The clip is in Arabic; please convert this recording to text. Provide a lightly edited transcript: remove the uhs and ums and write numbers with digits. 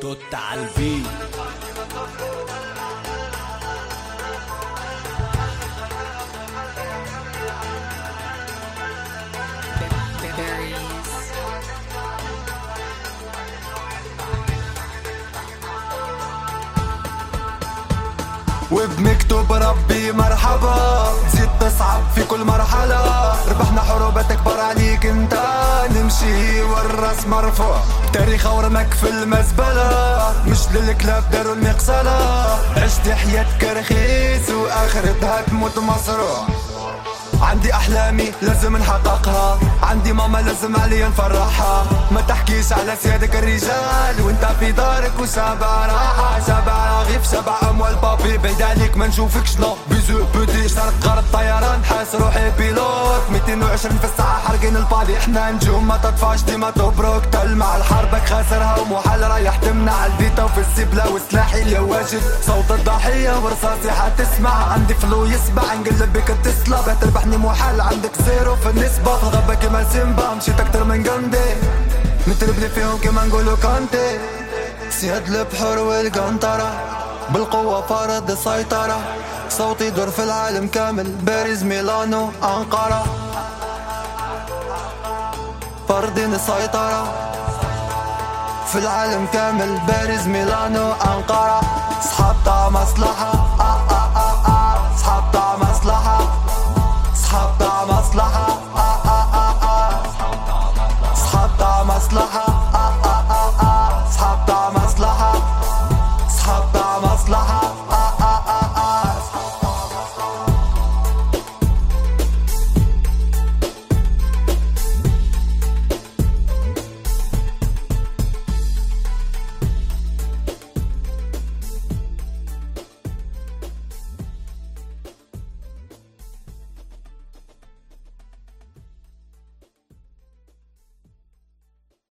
توت على البيت. وبمكتوب ربي مرحبا، تزيد تصعب في كل مرحلة، ربحنا حروب تكبر عليك انت، نمشي والراس مرفوع، تاريخ ورمك في المزبلة، مش للكلاب داروا المقصلة، عشت حياتك رخيص واخرتها تموت مصروع. عندي احلامي لازم نحققها، عندي ماما لازم عليا نفرحها، ما تحكيش على سيادك الرجال وانت في دارك وسابع راحة، سابع رغيف سابع اموال بابي، بعيد عليك ما نشوفكش لا بيزو بودي، شرق غرب طيران حاس روحي بيلوت، 220 في الساعة حرقين البادي، احنا نجوم ما تطفاش ديما تبرك، تلمع الحربك خاسرها ومحال رايح تمنع الفيتا وفي الزبلة وسلاحي اللي واجد، صوت الضحية ورصاصي حتسمع، عندي فلو يسبع نقلب بك تسلى، تربحني محل عندك زيرو في النسبة، في الغابة كيما سيمبا مشيت اكتر من قندي، نتربلي فيهم كيما نقولو كانتي، سياد البحر والقنطرة بالقوة فرض السيطرة، صوتي يدور في العالم كامل، باريس ميلانو أنقرة، فرضين السيطرة في العالم كامل، باريس ميلانو أنقرة، صحاب تاع مصلحة صحاب تاع